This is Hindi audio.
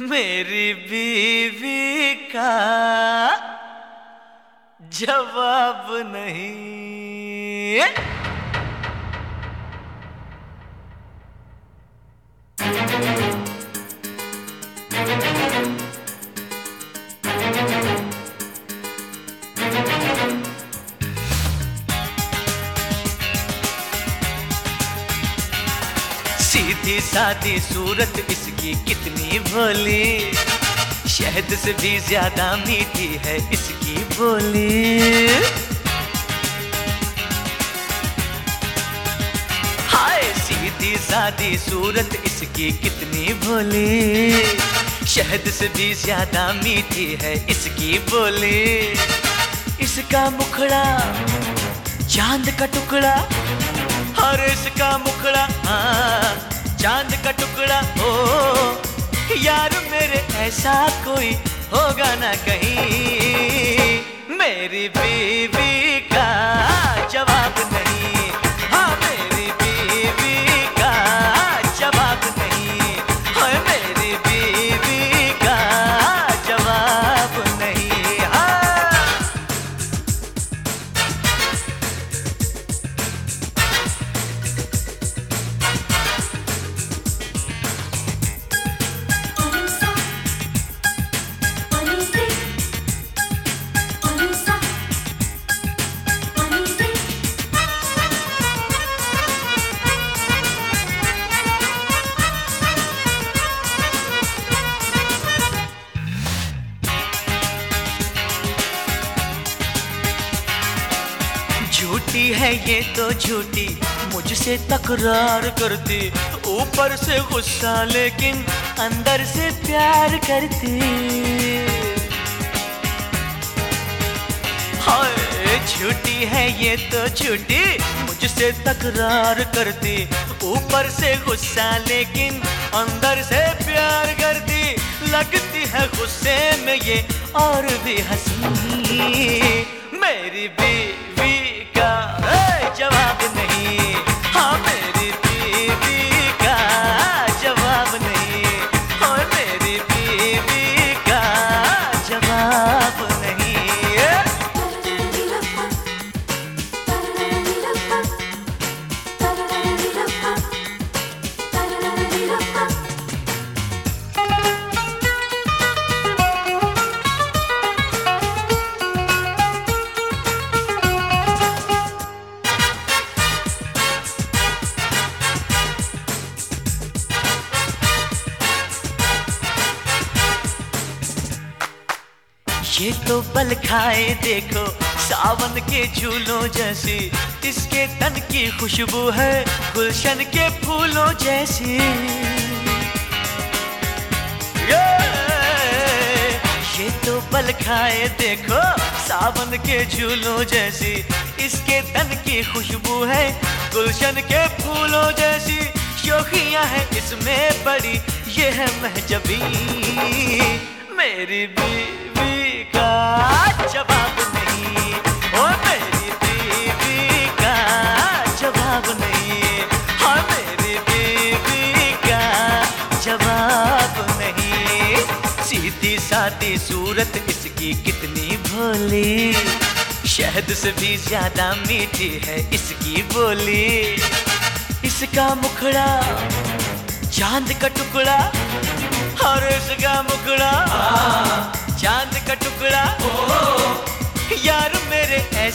मेरी बीवी का जवाब नहीं। सीधी सादी सूरत इसकी कितनी भोली, शहद से भी ज्यादा मीठी है इसकी बोली। हाय सीधी सादी सूरत इसकी कितनी भोली, शहद से भी ज्यादा मीठी है इसकी बोली। इसका मुखड़ा चांद का टुकड़ा, और इसका मुखड़ा चांद का टुकड़ा हो। यार मेरे ऐसा कोई होगा ना कहीं। मेरी बीवी का जवाब नहीं, हाँ मेरी बीवी का जवाब नहीं, हाँ मेरी बीवी का जवाब नहीं। हाँ झूठी है ये तो झूठी, मुझसे तकरार करती, ऊपर से गुस्सा लेकिन अंदर से प्यार करती। हाय झूठी है ये तो झूठी, मुझसे तकरार करती, ऊपर से गुस्सा लेकिन अंदर से प्यार करती। लगती है गुस्से में ये और भी हंसी। मेरी बीवी का जवाब नहीं, हाँ मेरी बीवी का जवाब नहीं, हाँ मेरी बीवी का जवाब नहीं। ये तो बल खाए देखो सावन के झूलों जैसी, इसके तन की खुशबू है गुलशन के फूलों जैसी। ये तो बल खाए देखो सावन के झूलों जैसी, इसके तन की खुशबू है गुलशन के फूलों जैसी। शोखियां है इसमें बड़ी, ये है महजबी। मेरी बीवी का जवाब नहीं, ओ मेरी बीवी का जवाब नहीं, हाँ मेरी बीवी का जवाब नहीं। सीधी सादी सूरत इसकी कितनी भोली, शहद से भी ज्यादा मीठी है इसकी बोली। इसका मुखड़ा चांद का टुकड़ा, और इसका मुखड़ा चांद का टुकड़ा। यार मेरे